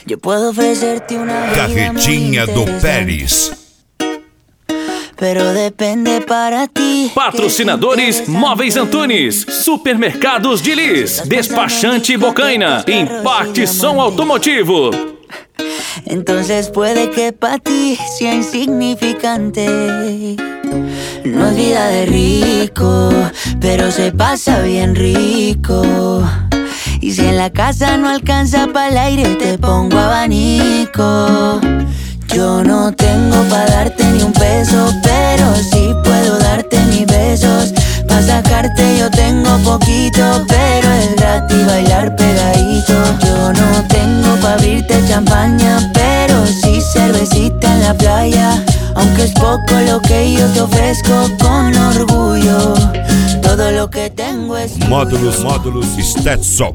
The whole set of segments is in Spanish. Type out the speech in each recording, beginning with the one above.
Yo puedo ofrecerte una vida Carretinha do Pérez. Pero depende para ti. Patrocinadores Móveis Antunes, Supermercados de Lis, Despachante Bocaina, Impacte Som Automotivo. Entonces puede que para ti sea insignificante. No es vida de rico, pero se pasa bien rico. Y si en la casa no alcanza para el aire, te pongo abanico. Yo no tengo pa' darte ni un peso, pero sí puedo darte mis besos. Pa' sacarte yo tengo poquito, pero es gratis bailar pegadito. Yo no tengo pa' abrirte champaña, pero sí cervecita en la playa. Aunque es poco lo que yo te ofrezco con orgullo. Todo lo que tengo es tuyo. Módulos Stetson.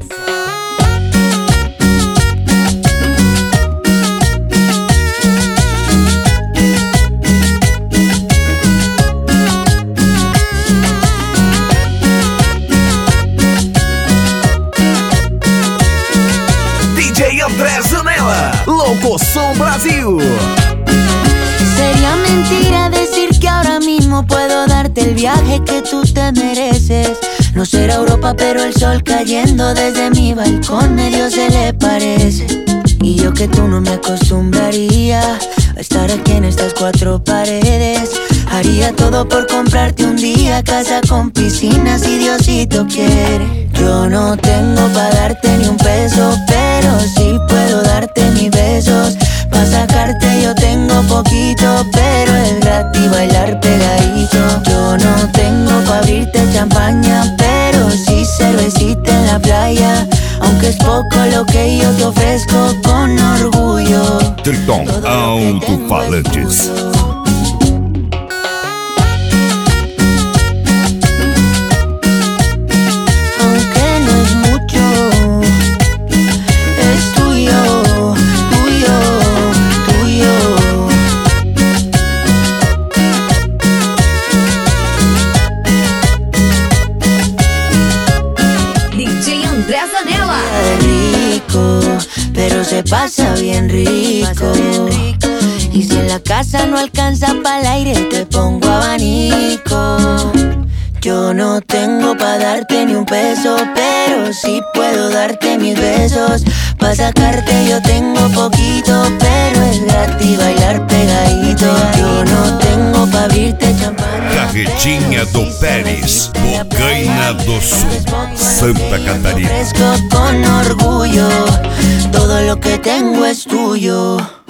DJ André Zanella, Locoção Brasil. Sería mentira decir que ahora mismo puedo darte el viaje que tú te mereces. No será Europa, pero el sol cayendo desde mi balcón medio se le parece. Y yo que tú no me acostumbraría a estar aquí en estas cuatro paredes. Haría todo por comprarte un día casa con piscina si Diosito quiere. Yo no tengo pa' darte ni un peso, pero sí puedo darte mis besos. Pa' sacarte yo tengo poquito, pero es gratis bailar pegadito. Yo no tengo pa' abrirte champaña, pero sí cervecita en la playa. Aunque es poco lo que yo te ofrezco con orgullo. Triton Alto-Falantes. Pero se pasa bien rico. Y si en la casa no alcanza para el aire, te pongo abanico. Yo no tengo pa' darte ni un peso, pero sí puedo darte mis besos. Pa' sacarte yo tengo poquito, pero es gratis bailar pegadito. Yo no tengo pa' abrirte champaña. Carretinha do Pérez, Bocaina do Sul, Santa Catarina. Con orgullo, todo lo que tengo es tuyo.